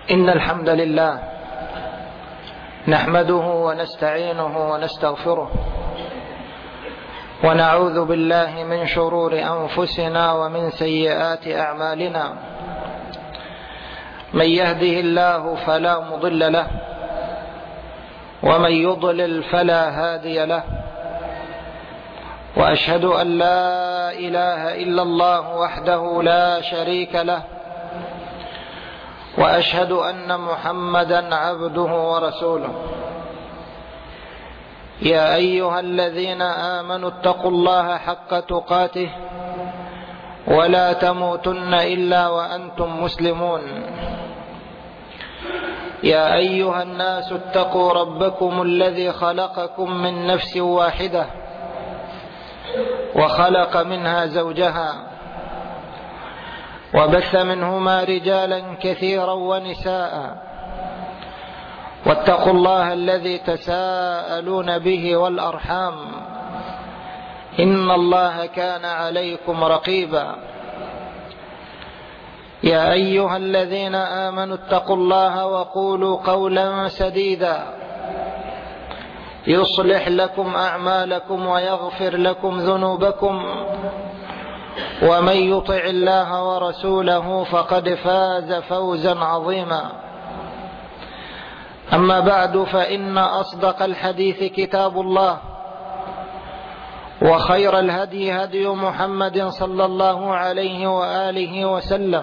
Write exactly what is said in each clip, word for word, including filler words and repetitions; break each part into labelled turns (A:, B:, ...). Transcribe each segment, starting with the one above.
A: إن الحمد لله نحمده ونستعينه ونستغفره ونعوذ بالله من شرور أنفسنا ومن سيئات أعمالنا. من يهده الله فلا مضل له ومن يضلل فلا هادي له، وأشهد أن لا إله إلا الله وحده لا شريك له، وأشهد أن محمدا عبده ورسوله. يا أيها الذين آمنوا اتقوا الله حق تقاته ولا تموتن إلا وأنتم مسلمون. يا أيها الناس اتقوا ربكم الذي خلقكم من نفس واحدة وخلق منها زوجها وبث منهما رجالا كثيرا ونساء، واتقوا الله الذي تساءلون به والأرحام إن الله كان عليكم رقيبا. يا أيها الذين آمنوا اتقوا الله وقولوا قولا سديدا يصلح لكم أعمالكم ويغفر لكم ذنوبكم، ومن يطع الله ورسوله فقد فاز فوزا عظيما. أما بعد، فإن أصدق الحديث كتاب الله، وخير الهدي هدي محمد صلى الله عليه وآله وسلم،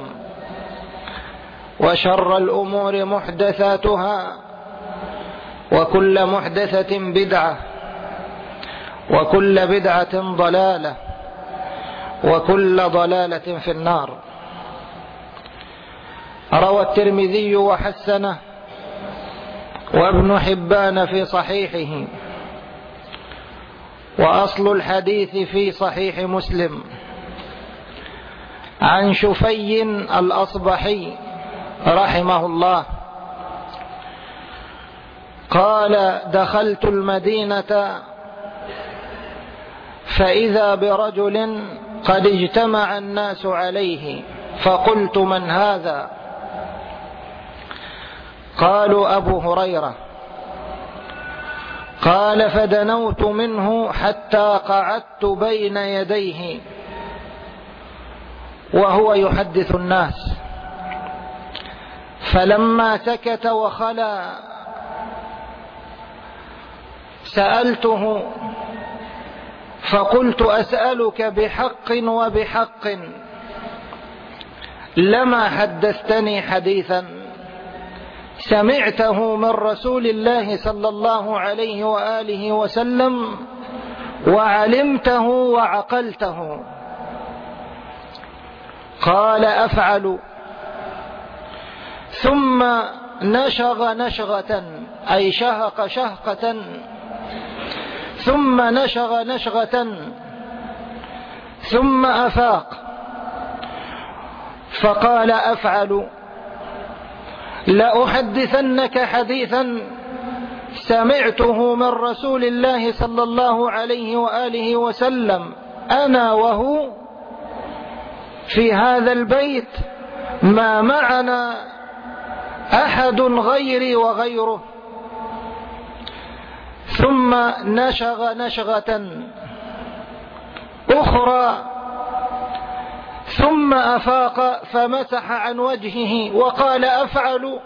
A: وشر الأمور محدثاتها، وكل محدثة بدعة، وكل بدعة ضلالة، وكل ضلالة في النار. روى الترمذي وحسنه وابن حبان في صحيحه، وأصل الحديث في صحيح مسلم عن شفي الأصبحي رحمه الله قال: دخلت المدينة فإذا برجل قد اجتمع الناس عليه، فقلت: من هذا؟ قالوا: أبو هريرة. قال: فدنوت منه حتى قعدت بين يديه وهو يحدث الناس، فلما سكت وخلا سألته فقلت: أسألك بحق وبحق لما حدثتني حديثا سمعته من رسول الله صلى الله عليه وآله وسلم وعلمته وعقلته. قال: أفعل. ثم نشغ نشغة، أي شهق شهقة، ثم نشغ نشغة، ثم أفاق فقال: أفعل. لأحدثنك حديثا سمعته من رسول الله صلى الله عليه وآله وسلم أنا وهو في هذا البيت، ما معنا أحد غيري وغيره. ثم نشغ نشغة أخرى، ثم أفاق فمسح عن وجهه وقال: أفعل.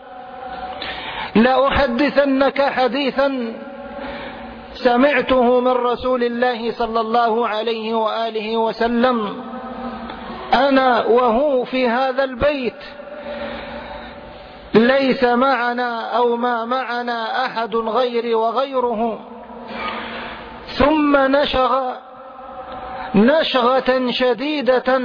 A: لأحدثنك حديثا سمعته من رسول الله صلى الله عليه وآله وسلم أنا وهو في هذا البيت، ليس معنا أو ما معنا أحد غيري وغيره. ثم نشغ نشغة شديدة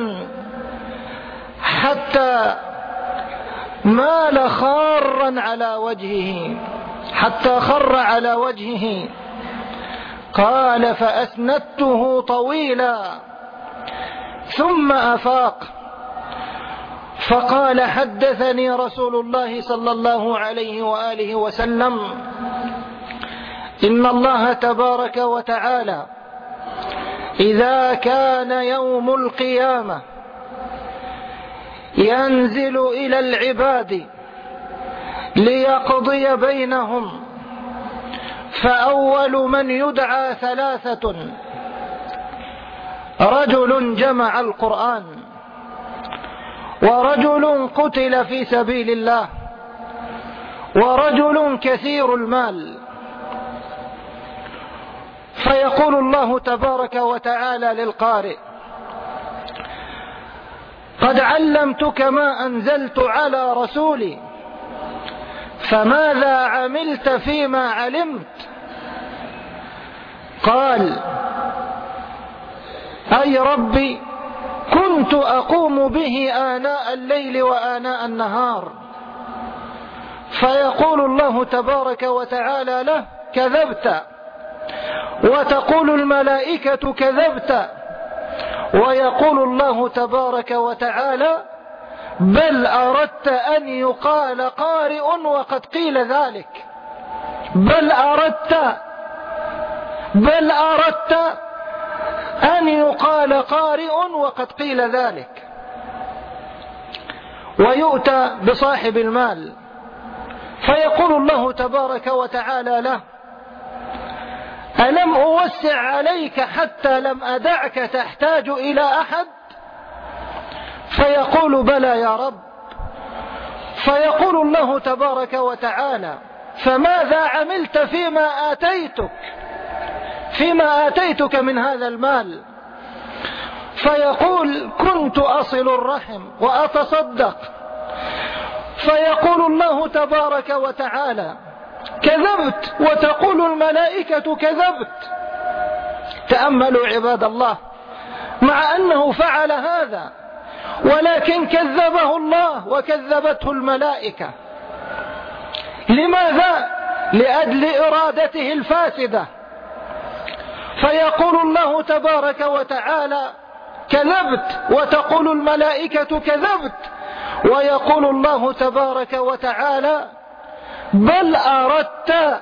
A: حتى مال خارا على وجهه، حتى خر على وجهه. قال: فأسندته طويلا ثم أفاق فقال: حدثني رسول الله صلى الله عليه وآله وسلم إن الله تبارك وتعالى إذا كان يوم القيامة ينزل إلى العباد ليقضي بينهم. فأول من يدعى ثلاثة: رجل جمع القرآن، ورجل قتل في سبيل الله، ورجل كثير المال. فيقول الله تبارك وتعالى للقارئ: قد علمتك ما أنزلت على رسولي، فماذا عملت فيما علمت؟ قال: أي ربي، كنت أقوم به آناء الليل وآناء النهار. فيقول الله تبارك وتعالى له: كذبت. وتقول الملائكة: كذبت. ويقول الله تبارك وتعالى: بل أردت أن يقال قارئ وقد قيل ذلك. بل أردت بل أردت أن يقال قارئ وقد قيل ذلك. ويؤتى بصاحب المال، فيقول الله تبارك وتعالى له: ألم أوسع عليك حتى لم أدعك تحتاج إلى أحد؟ فيقول: بلى يا رب. فيقول الله تبارك وتعالى: فماذا عملت فيما آتيتك فيما آتيتك من هذا المال؟ فيقول: كنت أصل الرحم وأتصدق. فيقول الله تبارك وتعالى: كذبت. وتقول الملائكة: كذبت. تأملوا عباد الله، مع أنه فعل هذا، ولكن كذبه الله وكذبته الملائكة. لماذا؟ لأجل إرادته الفاسدة. فيقول الله تبارك وتعالى: كذبت. وتقول الملائكة: كذبت. ويقول الله تبارك وتعالى: بل أردت.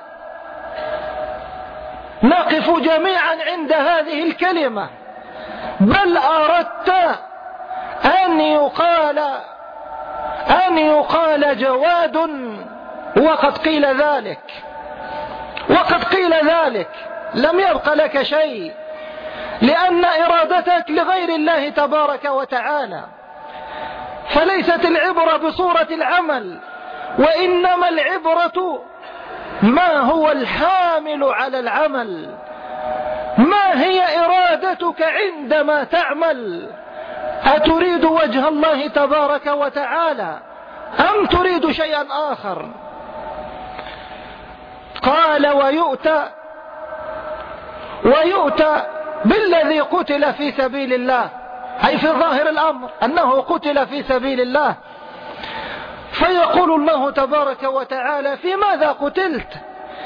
A: نقف جميعا عند هذه الكلمة: بل أردت أن يقال أن يقال جواد وقد قيل ذلك. وقد قيل ذلك، لم يبق لك شيء، لأن إرادتك لغير الله تبارك وتعالى. فليست العبرة بصورة العمل، وإنما العبرة ما هو الحامل على العمل. ما هي إرادتك عندما تعمل؟ أتريد وجه الله تبارك وتعالى أم تريد شيئا آخر؟ قال: ويؤتى ويؤتى بالذي قتل في سبيل الله، أي في ظاهر الأمر أنه قتل في سبيل الله. فيقول الله تبارك وتعالى: في ماذا قتلت؟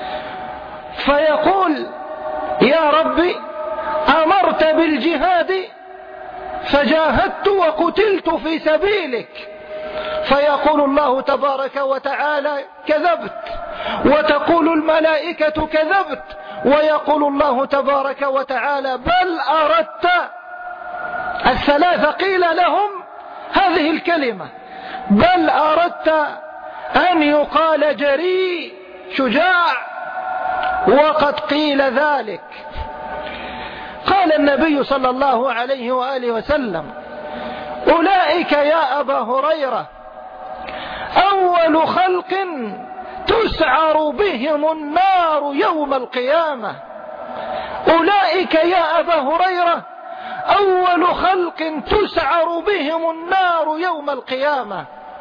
A: فيقول: يا ربي، أمرت بالجهاد فجاهدت وقتلت في سبيلك. فيقول الله تبارك وتعالى: كذبت. وتقول الملائكة: كذبت. ويقول الله تبارك وتعالى: بل أردت. الثلاثة قيل لهم هذه الكلمة: بل أردت أن يقال جريء شجاع وقد قيل ذلك. قال النبي صلى الله عليه وآله وسلم: أولئك يا أبا هريرة أول خلق تسعر بهم النار يوم القيامة. أولئك يا أبا هريرة أول خلق تسعر بهم النار يوم القيامة.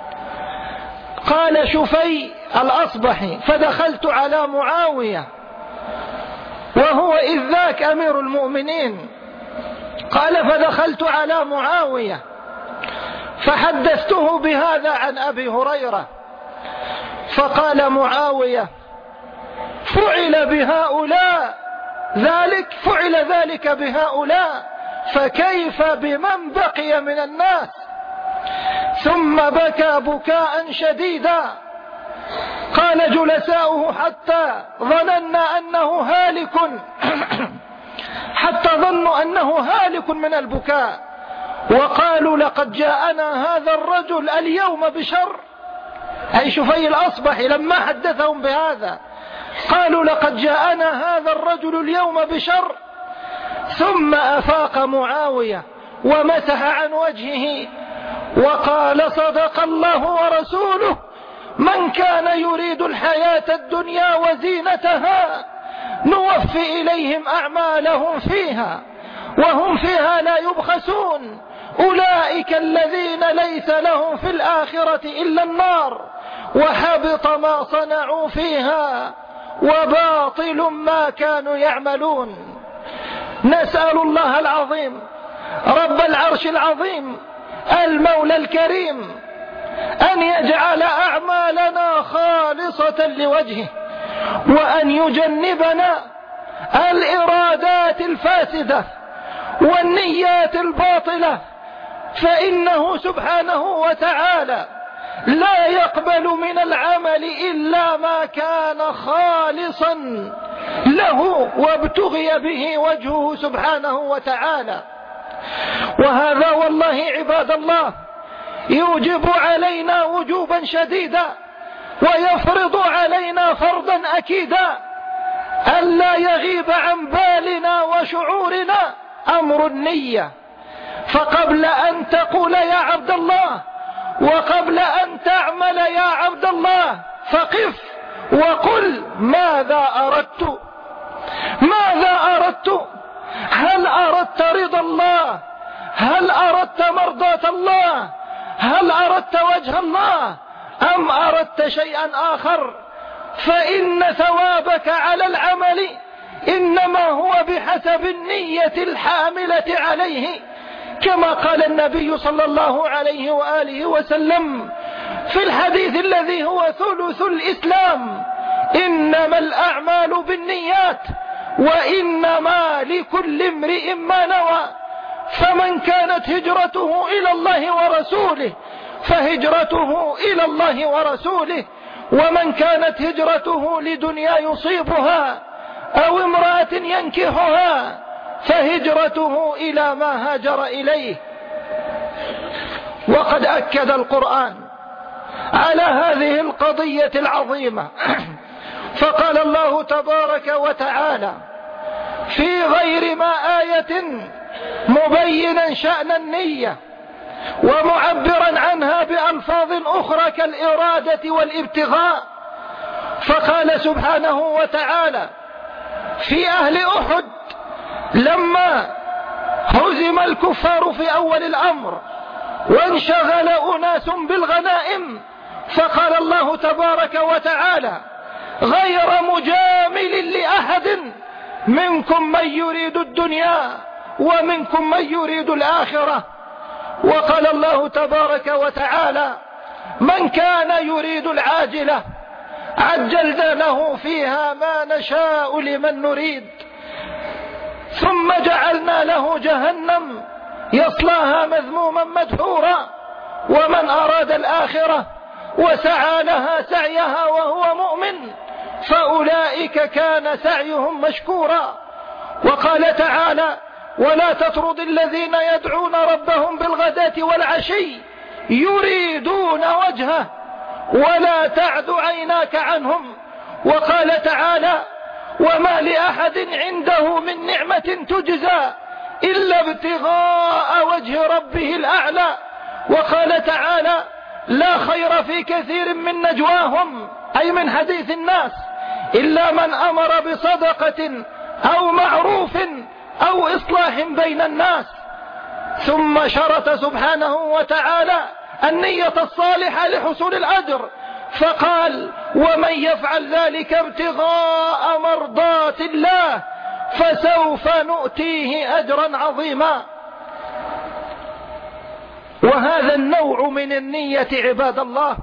A: قال شفي الأصبحي: فدخلت على معاوية وهو إذ ذاك أمير المؤمنين. قال: فدخلت على معاوية فحدثته بهذا عن أبي هريرة. فقال معاوية: فعل بهؤلاء ذلك فعل ذلك بهؤلاء، فكيف بمن بقي من الناس؟ ثم بكى بكاء شديدا. قال جلساؤه: حتى ظننا أنه هالك حتى ظنوا أنه هالك من البكاء، وقالوا: لقد جاءنا هذا الرجل اليوم بشر. أي شفي الأصبحي لما حدثهم بهذا قالوا لقد جاءنا هذا الرجل اليوم بشر. ثم أفاق معاوية ومسح عن وجهه وقال صدق الله ورسوله من كان يريد الحياة الدنيا وزينتها نوفي إليهم أعمالهم فيها وهم فيها لا يبخسون أولئك الذين ليس لهم في الآخرة إلا النار وحبط ما صنعوا فيها وباطل ما كانوا يعملون. نسأل الله العظيم رب العرش العظيم المولى الكريم أن يجعل أعمالنا خالصة لوجهه وأن يجنبنا الإرادات الفاسدة والنيات الباطلة، فإنه سبحانه وتعالى لا يقبل من العمل إلا ما كان خالصا له وابتغي به وجهه سبحانه وتعالى. وهذا والله عباد الله يوجب علينا وجوبا شديدا ويفرض علينا فرضا أكيدا ألا يغيب عن بالنا وشعورنا أمر النية. فقبل أن تقول يا عبد الله وقبل أن تعمل يا عبد الله فقف وقل ماذا أردت، ماذا أردت؟ هل أردت رضا الله؟ هل أردت مرضاة الله؟ هل أردت وجه الله أم أردت شيئا آخر؟ فإن ثوابك على العمل إنما هو بحسب النية الحاملة عليه، كما قال النبي صلى الله عليه وآله وسلم في الحديث الذي هو ثلث الإسلام: إنما الأعمال بالنيات وإنما لكل امرئ ما نوى، فمن كانت هجرته إلى الله ورسوله فهجرته إلى الله ورسوله، ومن كانت هجرته لدنيا يصيبها أو امرأة ينكحها فهجرته إلى ما هاجر إليه. وقد أكد القرآن على هذه القضية العظيمة فقال الله تبارك وتعالى في غير ما آية مبينا شأن النية ومعبرا عنها بألفاظ أخرى كالإرادة والابتغاء، فقال سبحانه وتعالى في أهل أحد لما هزم الكفار في أول الأمر وانشغل أناس بالغنائم، فقال الله تبارك وتعالى غير مجامل لأحد منكم من يريد الدنيا ومنكم من يريد الآخرة. وقال الله تبارك وتعالى من كان يريد العاجلة عجلنا له فيها ما نشاء لمن نريد ثم جعلنا له جهنم يصلاها مذموما مدحورا ومن أراد الآخرة وسعى لها سعيها وهو مؤمن فأولئك كان سعيهم مشكورا. وقال تعالى ولا تطرد الذين يدعون ربهم بالغداة والعشي يريدون وجهه ولا تعد عيناك عنهم. وقال تعالى وما لأحد عنده من نعمة تجزى إلا ابتغاء وجه ربه الأعلى. وقال تعالى لا خير في كثير من نجواهم أي من حديث الناس إلا من أمر بصدقة أو معروف أو إصلاح بين الناس. ثم شرط سبحانه وتعالى النية الصالحة لحصول الأجر فقال ومن يفعل ذلك ابتغاء مرضات الله فسوف نؤتيه أجرا عظيما. وهذا النوع من النية عباد الله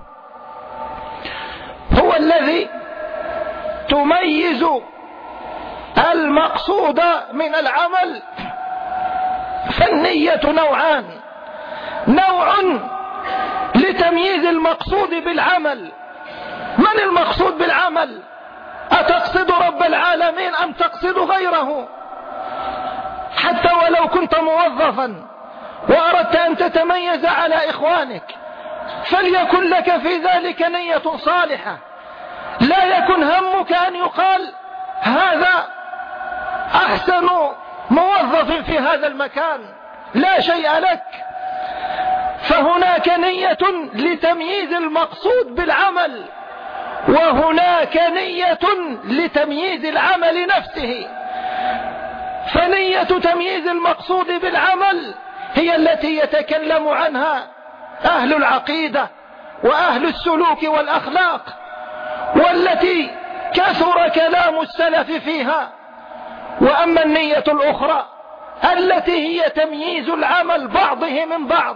A: هو الذي تميز المقصود من العمل. فالنية نوعان: نوع لتمييز المقصود بالعمل. من المقصود بالعمل؟ أتقصد رب العالمين أم تقصد غيره؟ حتى ولو كنت موظفا وأردت أن تتميز على إخوانك فليكن لك في ذلك نية صالحة، لا يكن همك أن يقال هذا أحسن موظف في هذا المكان، لا شيء لك. فهناك نية لتمييز المقصود بالعمل، وهناك نية لتمييز العمل نفسه. فنية تمييز المقصود بالعمل هي التي يتكلم عنها أهل العقيدة وأهل السلوك والأخلاق، والتي كثر كلام السلف فيها. وأما النية الأخرى التي هي تمييز العمل بعضه من بعض،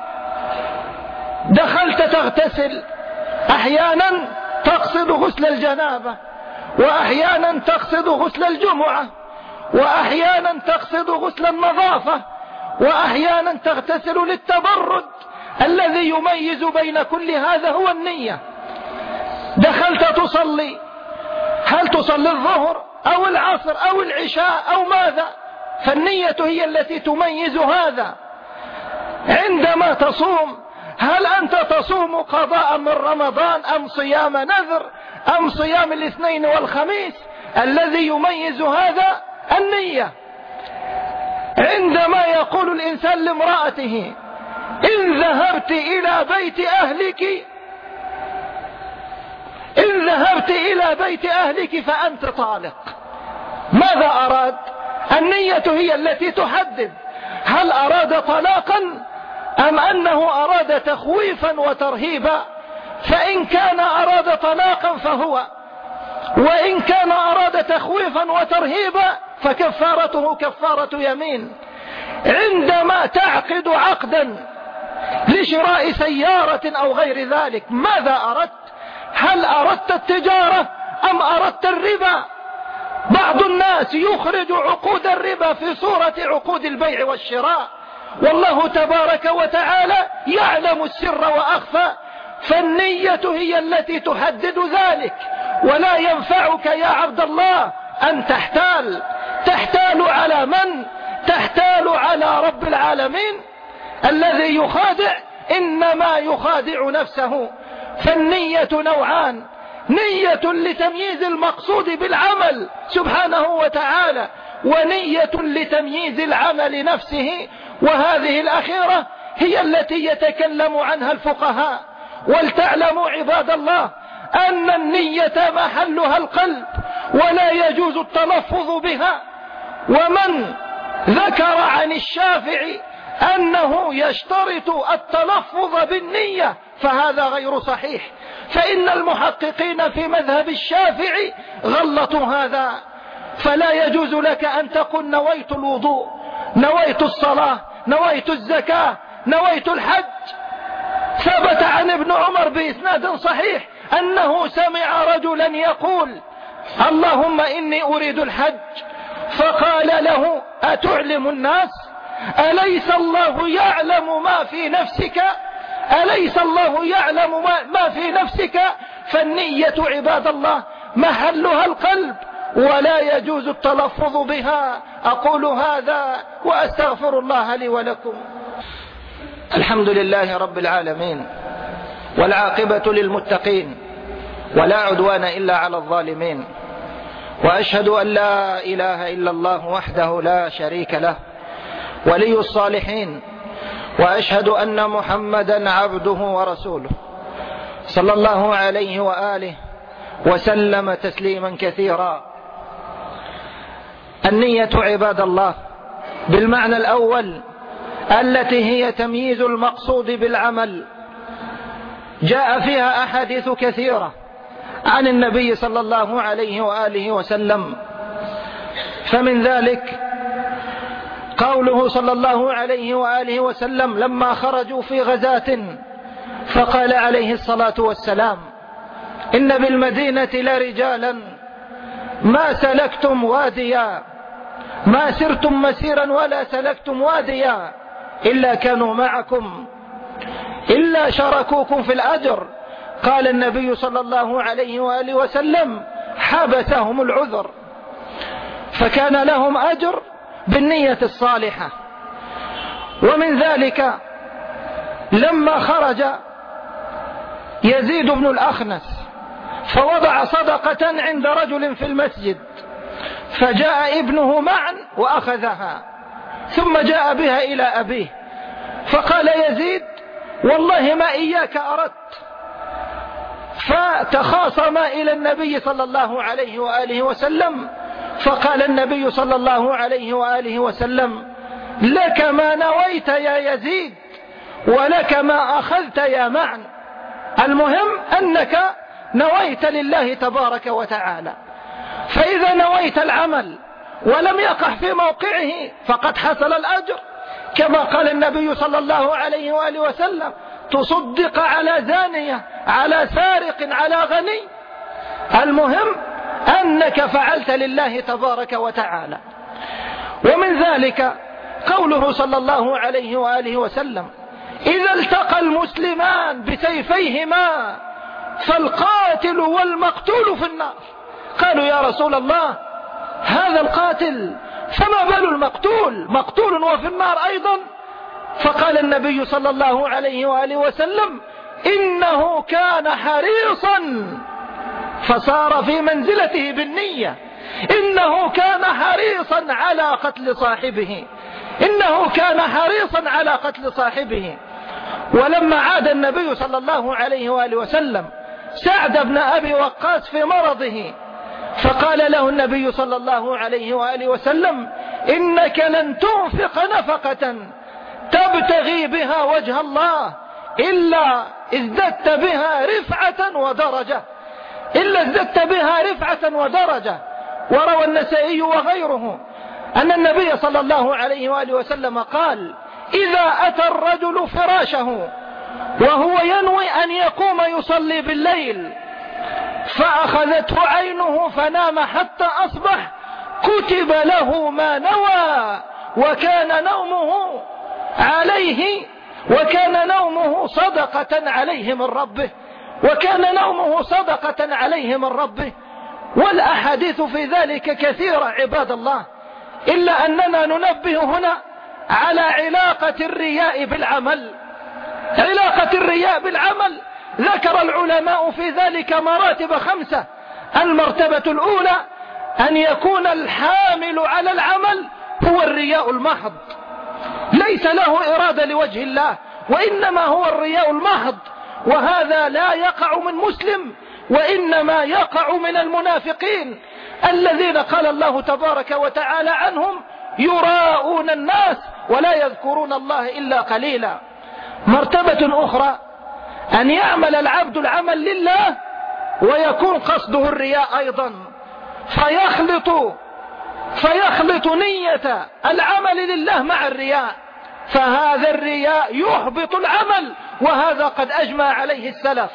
A: دخلت تغتسل، أحيانا تقصد غسل الجنابة، وأحيانا تقصد غسل الجمعة، وأحيانا تقصد غسل النظافة، وأحيانا تغتسل للتبرد. الذي يميز بين كل هذا هو النية. دخلت تصلي، هل تصلي الظهر أو العصر أو العشاء أو ماذا؟ فالنية هي التي تميز هذا. عندما تصوم، هل أنت تصوم قضاء من رمضان أم صيام نذر أم صيام الاثنين والخميس؟ الذي يميز هذا النية. عندما يقول الإنسان لامرأته إن ذهبت إلى بيت أهلك إن ذهبت إلى بيت أهلك فأنت طالق، ماذا أراد؟ النية هي التي تحدد هل أراد طلاقا أم أنه أراد تخويفا وترهيبا. فإن كان أراد طلاقا فهو، وإن كان أراد تخويفا وترهيبا فكفارته كفارة يمين. عندما تعقد عقدا لشراء سيارة أو غير ذلك، ماذا أردت؟ هل أردت التجارة أم أردت الربا؟ بعض الناس يخرج عقود الربا في صورة عقود البيع والشراء، والله تبارك وتعالى يعلم السر وأخفى. فالنية هي التي تحدد ذلك. ولا ينفعك يا عبد الله أن تحتال. تحتال على من؟ تحتال على رب العالمين. الذي يخادع إنما يخادع نفسه. فالنية نوعان: نية لتمييز المقصود بالعمل سبحانه وتعالى، ونية لتمييز العمل نفسه. وهذه الأخيرة هي التي يتكلم عنها الفقهاء. ولتعلموا عباد الله أن النية محلها القلب، ولا يجوز التلفظ بها. ومن ذكر عن الشافعي أنه يشترط التلفظ بالنية فهذا غير صحيح، فإن المحققين في مذهب الشافعي غلطوا هذا. فلا يجوز لك أن تقول نويت الوضوء، نويت الصلاة، نويت الزكاة، نويت الحج. ثبت عن ابن عمر بإسناد صحيح أنه سمع رجلا يقول اللهم إني أريد الحج، فقال له أتعلم الناس؟ أليس الله يعلم ما في نفسك؟ أليس الله يعلم ما في نفسك؟ فالنية عباد الله محلها القلب، ولا يجوز التلفظ بها. أقول هذا وأستغفر الله لي ولكم. الحمد لله رب العالمين، والعاقبة للمتقين، ولا عدوان إلا على الظالمين. وأشهد أن لا إله إلا الله وحده لا شريك له ولي الصالحين، وأشهد أن محمدا عبده ورسوله صلى الله عليه وآله وسلم تسليما كثيرا. النية عباد الله بالمعنى الأول التي هي تمييز المقصود بالعمل جاء فيها أحاديث كثيرة عن النبي صلى الله عليه وآله وسلم. فمن ذلك قوله صلى الله عليه وآله وسلم لما خرجوا في غزاة فقال عليه الصلاة والسلام إن بالمدينة لرجالا ما سلكتم واديا ما سرتم مسيرا ولا سلكتم واديا إلا كانوا معكم إلا شاركوكم في الأجر. قال النبي صلى الله عليه وآله وسلم حبسهم العذر، فكان لهم أجر بالنية الصالحة. ومن ذلك لما خرج يزيد بن الأخنس فوضع صدقة عند رجل في المسجد، فجاء ابنه معا وأخذها، ثم جاء بها إلى أبيه فقال يزيد والله ما إياك أردت، فتخاصما إلى النبي صلى الله عليه وآله وسلم، فقال النبي صلى الله عليه وآله وسلم لك ما نويت يا يزيد ولك ما أخذت يا معن، المهم أنك نويت لله تبارك وتعالى، فإذا نويت العمل ولم يقع في موقعه فقد حصل الأجر، كما قال النبي صلى الله عليه وآله وسلم تصدق على زانية على سارق على غني، المهم أنك فعلت لله تبارك وتعالى. ومن ذلك قوله صلى الله عليه وآله وسلم إذا التقى المسلمان بسيفيهما فالقاتل والمقتول في النار. قالوا يا رسول الله هذا القاتل فما بال المقتول، مقتول وفي النار أيضا؟ فقال النبي صلى الله عليه وآله وسلم إنه كان حريصا، فصار في منزلته بالنية، إنه كان حريصا على قتل صاحبه، إنه كان حريصا على قتل صاحبه. ولما عاد النبي صلى الله عليه وآله وسلم سعد بن أبي وقاص في مرضه، فقال له النبي صلى الله عليه وآله وسلم إنك لن تنفق نفقة تبتغي بها وجه الله إلا ازددت بها رفعة ودرجة، إلا ازددت بها رفعة ودرجة. وروى النسائي وغيره أن النبي صلى الله عليه وآله وسلم قال إذا أتى الرجل فراشه وهو ينوي أن يقوم يصلي بالليل فأخذته عينه فنام حتى أصبح كتب له ما نوى، وكان نومه عليه وكان نومه صدقة عليه من ربه، وكان نومه صدقة عليه من ربه. والأحاديث في ذلك كثيرة عباد الله، إلا أننا ننبه هنا على علاقة الرياء بالعمل. علاقة الرياء بالعمل ذكر العلماء في ذلك مراتب خمسة. المرتبة الأولى أن يكون الحامل على العمل هو الرياء المحض، ليس له إرادة لوجه الله، وإنما هو الرياء المحض، وهذا لا يقع من مسلم، وإنما يقع من المنافقين الذين قال الله تبارك وتعالى عنهم يراءون الناس ولا يذكرون الله إلا قليلا. مرتبة أخرى أن يعمل العبد العمل لله ويكون قصده الرياء أيضا، فيخلط فيخلط نية العمل لله مع الرياء، فهذا الرياء يحبط العمل، وهذا قد أجمع عليه السلف.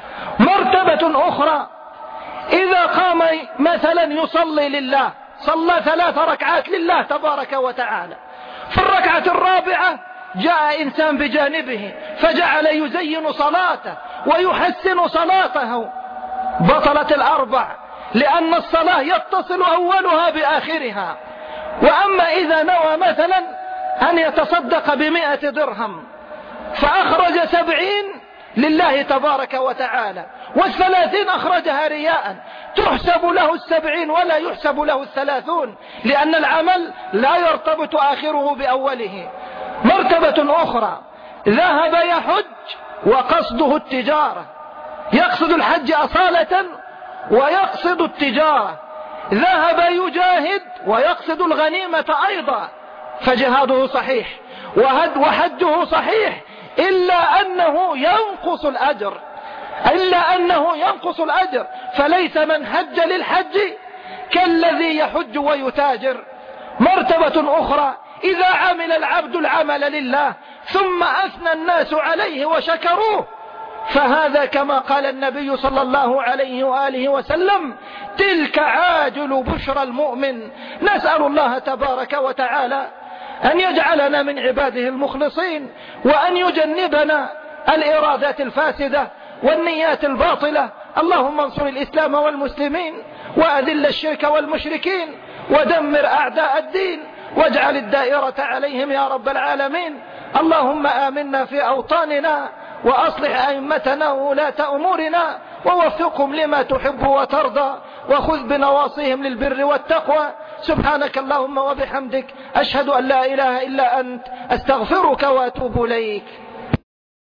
A: مرتبة أخرى إذا قام مثلا يصلي لله، صلى ثلاث ركعات لله تبارك وتعالى، في الركعة الرابعة جاء إنسان بجانبه فجعل يزين صلاته ويحسن صلاته، بطلت الأربع، لأن الصلاة يتصل أولها بآخرها. وأما إذا نوى مثلا أن يتصدق بمئة درهم فأخرج سبعين لله تبارك وتعالى، والثلاثين أخرجها رياء، تحسب له السبعين ولا يحسب له الثلاثون، لأن العمل لا يرتبط آخره بأوله. مرتبة أخرى ذهب يحج وقصده التجارة، يقصد الحج أصالة ويقصد التجارة، ذهب يجاهد ويقصد الغنيمة أيضا، فجهاده صحيح وحجه صحيح، إلا أنه ينقص الأجر، إلا أنه ينقص الأجر، فليس من حج للحج كالذي يحج ويتاجر. مرتبة أخرى إذا عمل العبد العمل لله ثم أثنى الناس عليه وشكروه، فهذا كما قال النبي صلى الله عليه وآله وسلم تلك عاجل بشرى المؤمن. نسأل الله تبارك وتعالى أن يجعلنا من عباده المخلصين، وأن يجنبنا الإرادات الفاسدة والنيات الباطلة. اللهم انصر الإسلام والمسلمين، وأذل الشرك والمشركين، ودمر أعداء الدين، واجعل الدائرة عليهم يا رب العالمين. اللهم آمنا في أوطاننا، وأصلح أئمتنا وولاة أمورنا ووفقهم لما تحب وترضى، وخذ بنواصيهم للبر والتقوى. سبحانك اللهم وبحمدك، أشهد أن لا إله إلا أنت، أستغفرك وأتوب إليك.